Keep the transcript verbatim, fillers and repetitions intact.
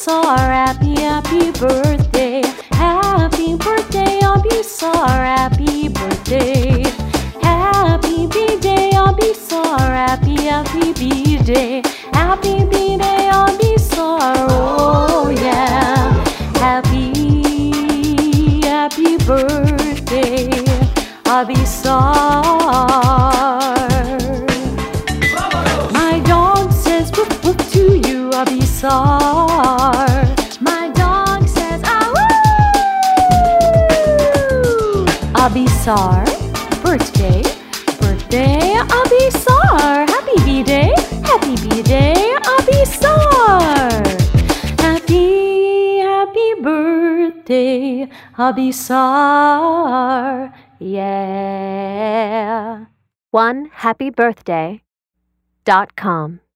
Abisar, happy, happy birthday. Happy birthday, Abisar, happy birthday. Happy B-Day, Abisar, happy, happy B-Day. Happy B-Day, Abisar, oh yeah. Happy, happy birthday, Abisar. My dog says woof woof to you, Abisar. My dog says ah woo. Abisar, birthday, birthday, Abisar. Happy B-Day, happy B-Day, Abisar. Happy, happy birthday, Abisar. Yeah. One happy birthday dot com